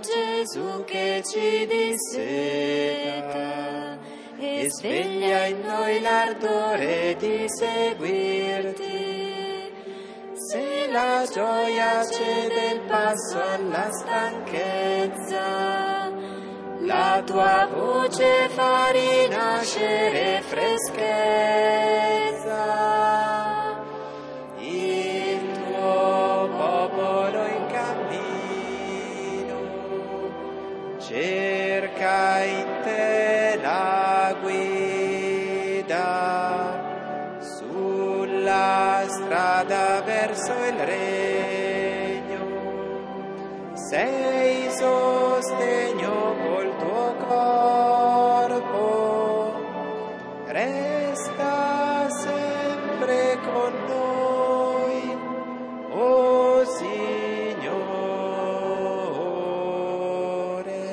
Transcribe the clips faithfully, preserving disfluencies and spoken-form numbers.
Gesù che ci disseta e sveglia in noi l'ardore di seguirti. Se la gioia cede il passo alla stanchezza, la tua voce fa rinascere freschezza. Il tuo popolo in cammino cerca in te la guida sulla strada verso il regno. Sei sostegno col tuo corpo, resta sempre con noi, o Signore.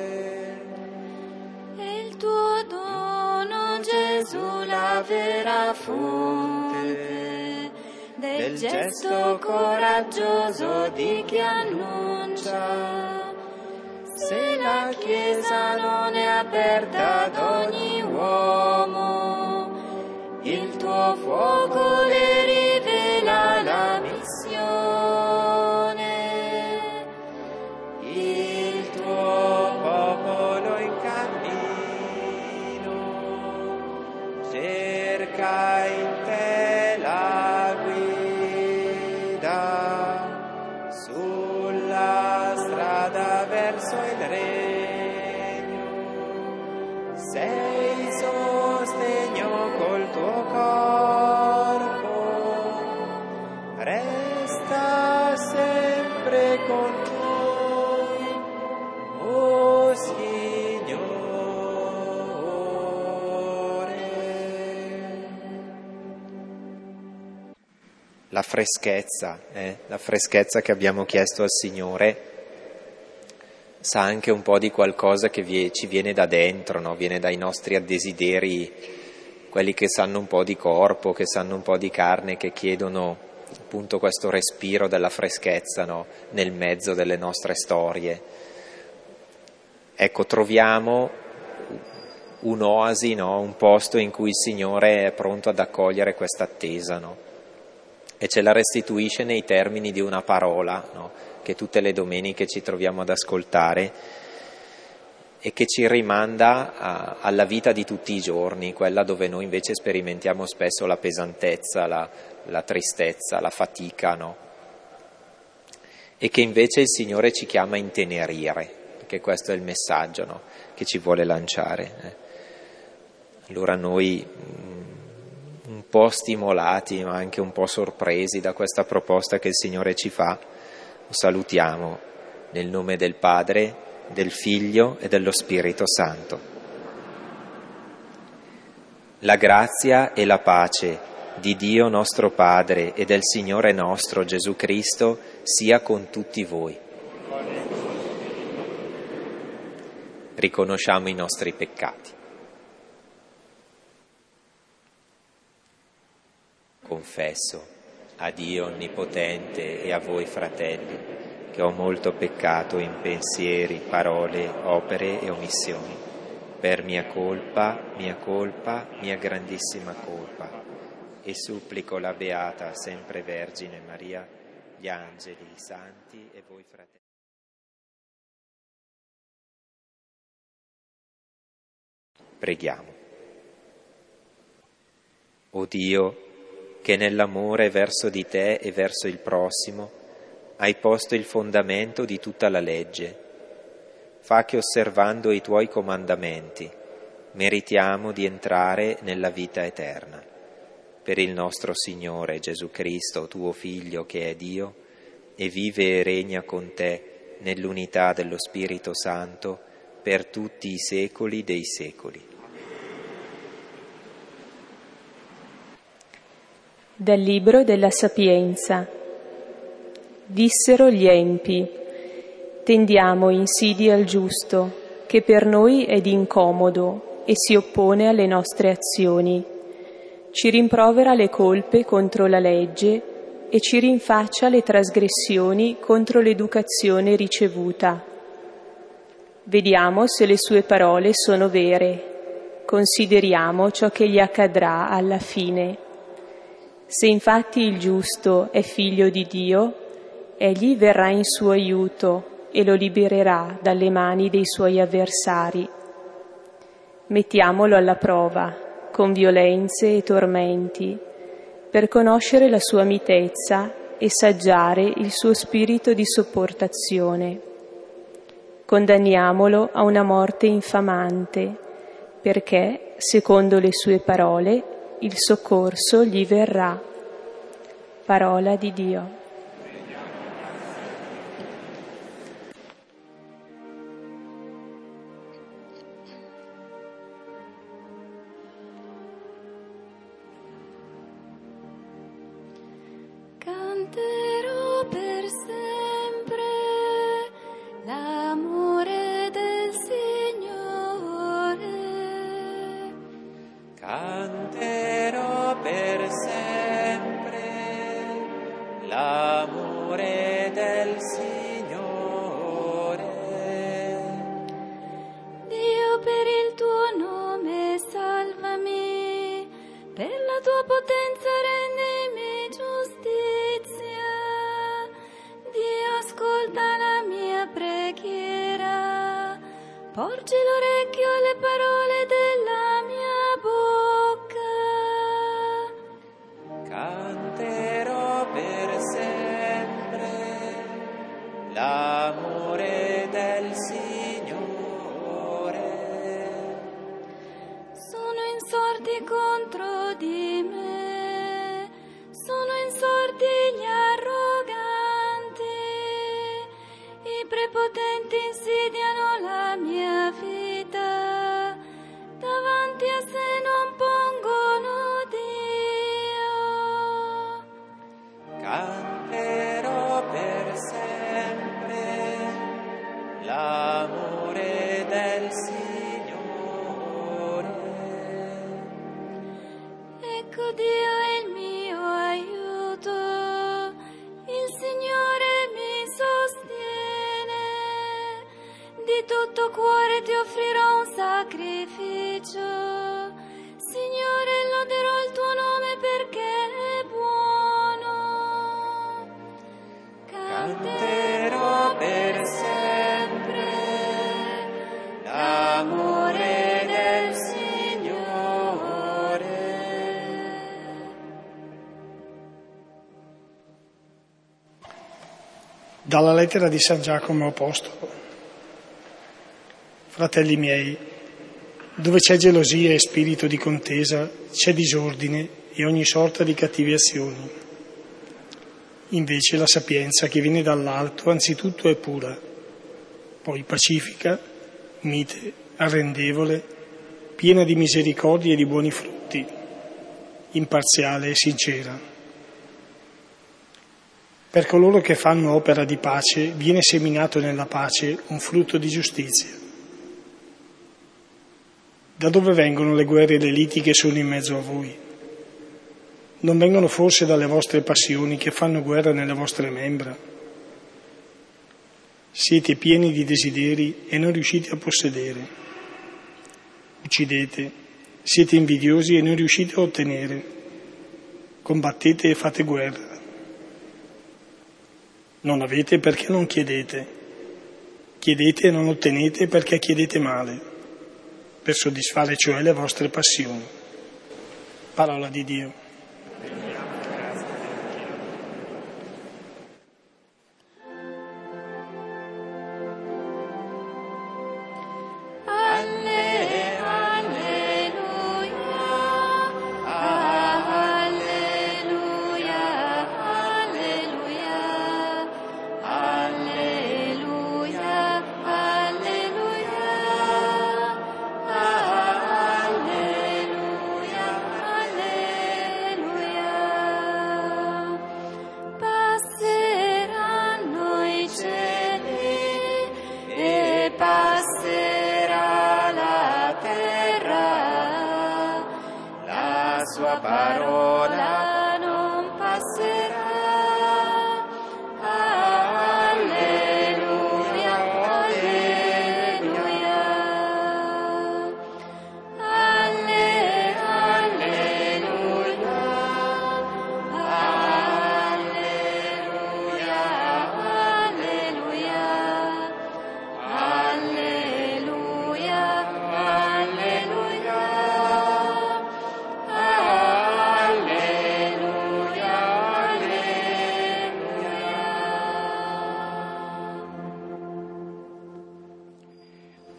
E il tuo dono, Gesù, la vera fonte del gesto coraggioso di chi annuncia. Se la Chiesa non è aperta ad ogni uomo, il tuo fuoco le rivela la missione. Il tuo popolo in cammino cerca in te la guida sulla strada verso il regno. Sei sostegno col tuo corpo, resta sempre con noi, o Signore. La freschezza, eh? la freschezza che abbiamo chiesto al Signore sa anche un po' di qualcosa che vi, ci viene da dentro, no? Viene dai nostri desideri, quelli che sanno un po' di corpo, che sanno un po' di carne, che chiedono appunto questo respiro della freschezza, no? Nel mezzo delle nostre storie. Ecco, troviamo un'oasi, no? Un posto in cui il Signore è pronto ad accogliere questa attesa, no? E ce la restituisce nei termini di una parola, no? Che tutte le domeniche ci troviamo ad ascoltare e che ci rimanda a, alla vita di tutti i giorni, quella dove noi invece sperimentiamo spesso la pesantezza, la, la tristezza, la fatica, no? E che invece il Signore ci chiama a intenerire, perché questo è il messaggio, no? Che ci vuole lanciare. Eh. Allora noi, un po' stimolati ma anche un po' sorpresi da questa proposta che il Signore ci fa, lo salutiamo nel nome del Padre, del Figlio e dello Spirito Santo. La grazia e la pace di Dio nostro Padre e del Signore nostro Gesù Cristo sia con tutti voi. Riconosciamo i nostri peccati. Confesso a Dio Onnipotente e a voi, fratelli, che ho molto peccato in pensieri, parole, opere e omissioni, per mia colpa, mia colpa, mia grandissima colpa, e supplico la Beata Sempre Vergine Maria, gli angeli, i santi e voi, fratelli. Preghiamo. O Dio, che nell'amore verso di te e verso il prossimo hai posto il fondamento di tutta la legge, fa che osservando i tuoi comandamenti meritiamo di entrare nella vita eterna. Per il nostro Signore Gesù Cristo, tuo Figlio, che è Dio, e vive e regna con te nell'unità dello Spirito Santo per tutti i secoli dei secoli. Dal Libro della Sapienza. Dissero gli empi: tendiamo insidie al giusto, che per noi è d'incomodo e si oppone alle nostre azioni. Ci rimprovera le colpe contro la legge e ci rinfaccia le trasgressioni contro l'educazione ricevuta. Vediamo se le sue parole sono vere. Consideriamo ciò che gli accadrà alla fine. Se infatti il giusto è figlio di Dio, egli verrà in suo aiuto e lo libererà dalle mani dei suoi avversari. Mettiamolo alla prova, con violenze e tormenti, per conoscere la sua mitezza e saggiare il suo spirito di sopportazione. Condanniamolo a una morte infamante, perché, secondo le sue parole, il soccorso gli verrà. Parola di Dio. Canterò per sempre l'amore del Signore. Canterò per sempre l'amore del Signore. Dio, per il tuo nome salvami, per la tua potenza rendimi giustizia. Dio, ascolta la mia preghiera, porgi l'orecchio alle parole della mia bocca. Canterò per sempre l'amore del Signore. Sono insorti contro di me, sono insorti gli arroganti, i prepotenti insidiano la mia vita, davanti a sé non pongono Dio. Canterò per sempre l'amore del Signore. Ecco Dio è il mio aiuto, il Signore mi sostiene, di tutto cuore ti offrirò un sacrificio, Signore loderò il tuo nome perché è buono. Canterò per sempre l'amore del Signore. Dalla lettera di San Giacomo Apostolo. Fratelli miei, dove c'è gelosia e spirito di contesa, c'è disordine e ogni sorta di cattive azioni. Invece la sapienza che viene dall'alto anzitutto è pura, poi pacifica, mite, arrendevole, piena di misericordia e di buoni frutti, imparziale e sincera. Per coloro che fanno opera di pace viene seminato nella pace un frutto di giustizia. Da dove vengono le guerre e le liti che sono in mezzo a voi? Non vengono forse dalle vostre passioni che fanno guerra nelle vostre membra? Siete pieni di desideri e non riuscite a possedere. Uccidete, siete invidiosi e non riuscite a ottenere. Combattete e fate guerra. Non avete perché non chiedete. Chiedete e non ottenete perché chiedete male, per soddisfare cioè le vostre passioni. Parola di Dio.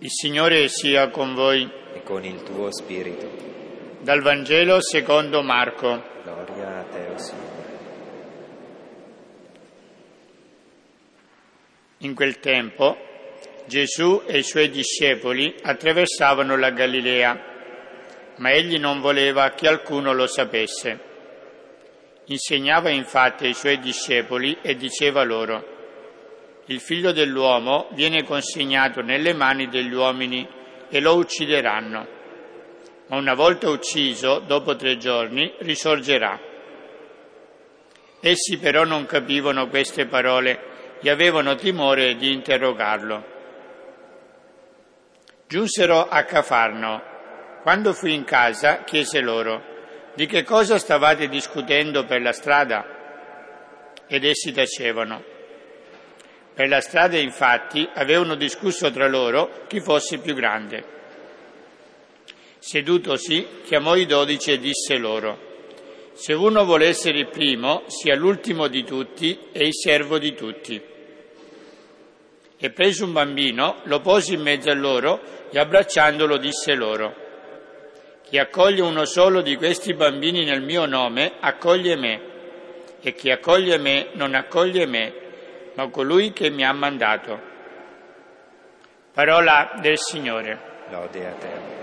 Il Signore sia con voi. E con il tuo spirito. Dal Vangelo secondo Marco. Gloria a te, o Signore. In quel tempo Gesù e i suoi discepoli attraversavano la Galilea, ma egli non voleva che alcuno lo sapesse. Insegnava infatti ai suoi discepoli e diceva loro: il figlio dell'uomo viene consegnato nelle mani degli uomini e lo uccideranno, ma una volta ucciso, dopo tre giorni, risorgerà. Essi però non capivano queste parole e avevano timore di interrogarlo. Giunsero a Cafarno. Quando fu in casa, chiese loro: di che cosa stavate discutendo per la strada? Ed essi tacevano. Per la strada, infatti, avevano discusso tra loro chi fosse più grande. Sedutosi, chiamò i dodici e disse loro: se uno vuole essere il primo, sia l'ultimo di tutti e il servo di tutti. E preso un bambino, lo pose in mezzo a loro e abbracciandolo disse loro: chi accoglie uno solo di questi bambini nel mio nome, accoglie me, e chi accoglie me non accoglie me, ma colui che mi ha mandato. Parola del Signore. Lode a te.